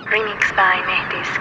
Remix by Mehdisk.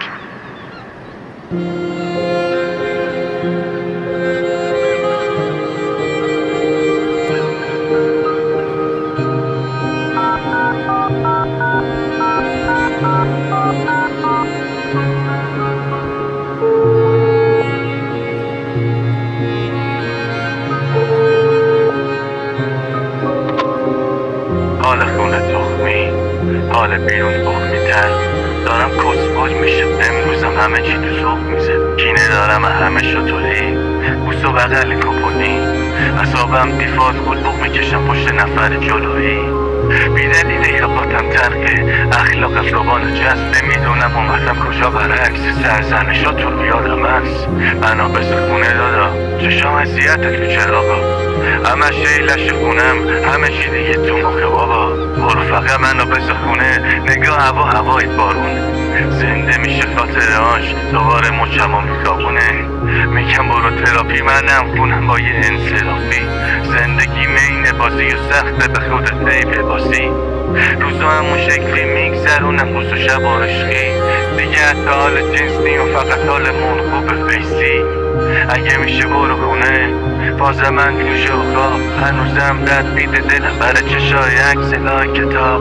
حال خونه تخمی، حال بیرون تخمی‌تر. دارم کسخل میشه امروزم همه چی تو ذوق میزه. کینه دارم همه شطوری، بوس و بغل کپونی. اصابم بیفاز قلبوق میکشم پشت نفر جلویی. بیدلیل یا باتم ترقه اخلاق از زبان جست. نمیدونم اومدم کجا برعکس سرزنشا تو رو یادم هست. بنا به خونه دادا چشام اذیته تو چراغا. همه شیلش خونم همه چی دیگه تو مخه بابا. برو فقط منو بذار خونه نگاه هوای بارون. زنده میشه خاطرهاش دوباره مچم و میخوابونه. میگم برو تراپی منم خونم با یه انصرافی. زندگی مین بازی و سخته به خودت عیب بازی. روزا همون شکلی میگذرونم روز و شب عشقی. دیگه حتی حال جنس نیم و فقط حالمون خوب فیسی. اگه میشه برو خونه باز من گوشه و خواب. هنوزم رد میده دلم برای چشای عکس لای کتاب.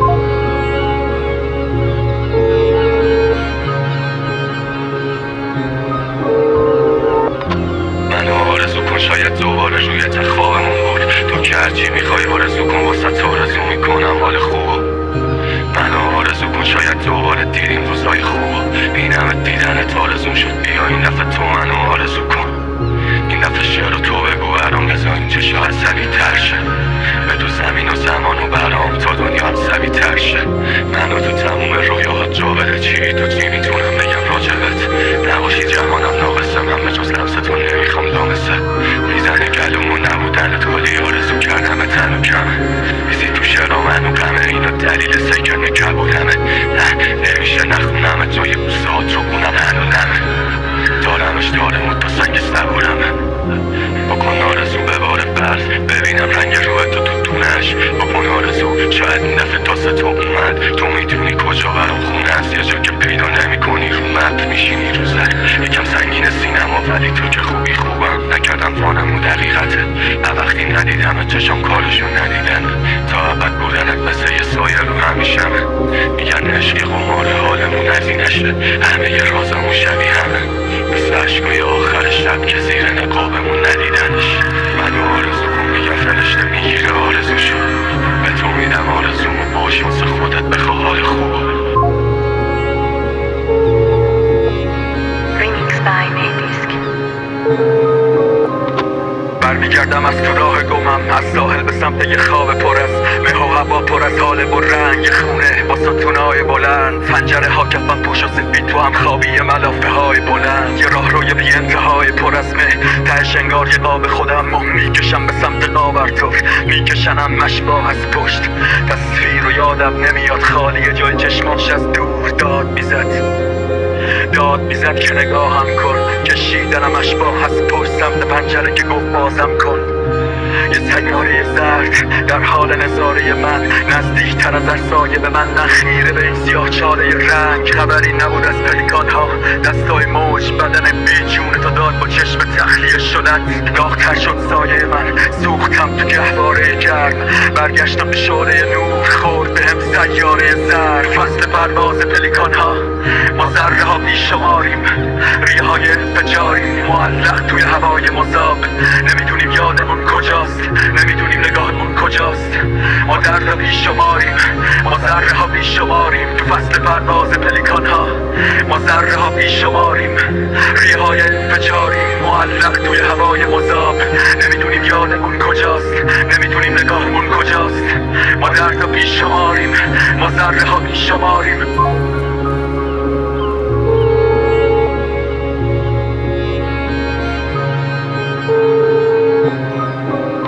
منو آرزو کن شاید دوباره روی تخت خوابمون بود. تو که هرچی میخوای آرزو کن واسه تو آرزو میکنم حال خوب. منو آرزو کن شاید دوباره دیدیم روزای خوب. این همه دیدنت آرزوم شد بیا این دفعه تو منو آرزو کن. این دفعه شعر تو بگو برام بذار این چشا عصبی تر شه. بدو زمین و زمان و برام تا دنیا عصبی تر شه. منو تو تموم رویاهات جا بده چی تو چی میتونم بگم راجبت. نباشی جهانم ناقصه من به جز لمستون نمیخوام لامسه. میزنه گلومو نبودنت کلی آرزو کردم تن و کمه. میزی تو شعرا منو غمه اینا دلیل سکن کبودمه. نه نمیشه نخونمه جای بوسات رو کنم هنو نمه. دارمش دارمون تا سنگ صبورمه. بکن آرزو بباره برد ببینم رنگ روح تو دونش. بکن آرزو شاید این دفعه تاسه تو اومد. تو میدونی کجا برام خونه است یه جا که پیدا نمی کنی رو مپ میشینی رو زر. یکم سنگین سینما ولی تو که خوبی خوبم نکردم فانم و دقیقته. و وقتی ندیدم چشم کارشون ندیدن تا ابد بودنت مثل یه سایه رو همیشمه. میگن عشقی قمار حالمون از اینشه. همه ی رازمون شبیه همه مثل عشقای آخر شب که زیر نقابمون ندیدنش. منو آرزو کن میگم فرشته میگیره آرزوشو. به تو میدم آرزومو باش واسه خودت بخوا حال خوبو. Remix by Mehdisk. برمیگردم از تو راه گمم از ساحل به سمت یه خواب پر از مه و هوا پر از حال و رنگ خونه با ستونای بلند. پنجره ها کفن پوش و سفید تو هم خوابی ملافه های بلند. یه راه روی بی انتهای پر از مه تهش انگار یه قاب خودم مه میکشم به سمت قابرتور. میکشنم مشباه از پشت تصویر و یادم نمیاد خالی جای چشماش از دور داد میزد که نگاهم کن. کشیدنم اشباه از پشت سمت پنجره که گفت بازم کن. یه سیاره زرد در حال نظاره من نزدیک تر از هر سایه به من نخیره به این سیاه چاله رنگ. خبری نبود از پلیکان ها دستای موج بدن بیجونه تا داد با چشم تخلیه شدن. داغ‌تر شد سایه من سوختم تو گهواره گرم. برگشتم به شعله نور خورد بهم سیاره زرد. فصل پرواز پلیکان ها ما ذره ها بیشماریم. ریه های انفجاریم معلق توی هوای مذاب. نمیدونیم یادمون کجاست نمیدونیم نگاهمون کجاست. ما درد بیشماریم ما ذره ها بیشماریم. تو فصل پرواز پلیکان ها ما ذره ها بیشماریم. ریه های انفجاریم معلق توی هوای مذاب. نمیدونیم یادمون کجاست نمیدونیم نگاهمون کجاست. ما درد بیشماریم ما ذره ها بیشماریم.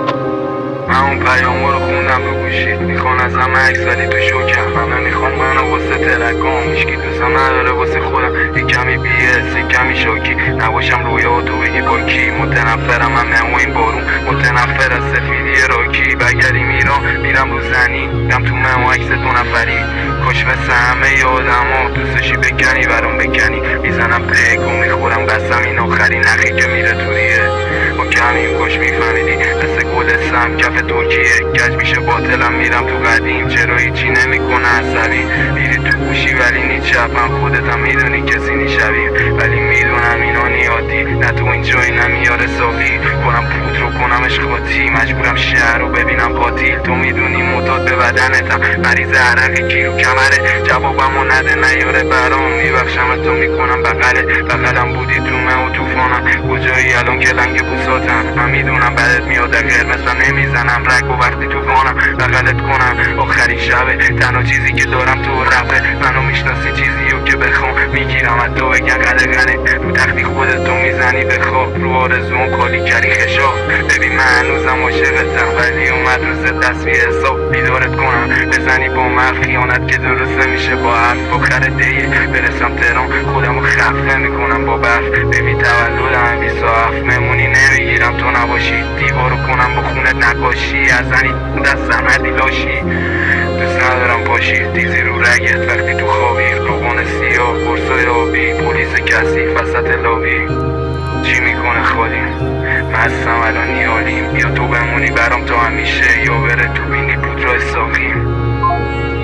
من اون پیامو رو خوندم رو گوشید. میخوان از همه عکس ولی تو شوکم. همه میخوان منو واسه ترکام، هیچکی دوستم نداره واسه خودم. یه کمی بی‌حس، یه کمی شاکی، نباشم رویا تو بگی با کی. متنفرم همه این بارون، متنفر از سفیدی راکی. بگریم ایران میرم رو زنی، میرم تو ممو عکس 2 نفری. کاش مثل همه آدما دوستشی بکنی برام بکنی. میزنم پک و میخورم قسم این آخرین نخی که میره تو ریه. با کمیم کاش میفهمیدی مثل گل سم کف ترکیه. گج میشه باطلم میرم تو قدیم، چرا هیچی نمیکنه عصبی. میری تو گوشی ولی نی چپم، خودتم میدونی کسی نیشبیم. ولی میدونم اینا نیادی، نه تو این جایی نمیاره صافی. کنم پود رو کنمش خاطی، مجبورم شهر رو ببینم قاتیل. تو میدونی معتاد به بدنتم، مریض عرقی کی رو کمره. جوابمو نده نیاره برام، میبخشم تو میکنم بغلم بودی تو من و توفانم. کجایی الان که لنگ بوساتم؟ من میدونم بدت میاد قرمز و نمیزنم رگ و وقتی توفانم بغلت کنم. آخرین شبه تنها چیزی که دارم تو رفه. منو میشناسی چیزی رو که بخوام میگیرم از تو بگن قدغنه. رو تختی خودتو میزنی به خواب، رو آرزوم کالی کری خشاب. ببین من هنوزم عاشقتم ولی اومد روز تصویه حساب. بیدارت کنم بزنی با من خیانت که درست نمیشه با حرف. آخر دیه برسم تهران خودمو خفه میکنم با برف. ببین تولدم 27 مهمونی نمیگیرم تو نباشی. دیوارو کنم با خونت نقاشی، از زنی دستم هردی لاشی. دوست ندارم پاشی دیزی رو رگت وقتی تو خوابی. روبان سیاه قرصای آبی، پلیس کثیف وسط لابی. چی میکنه خالیم؟ مستم الان نیالیم. یا تو بمونی برام تا همیشه، یا بره تو بینی پودرای ساقیم.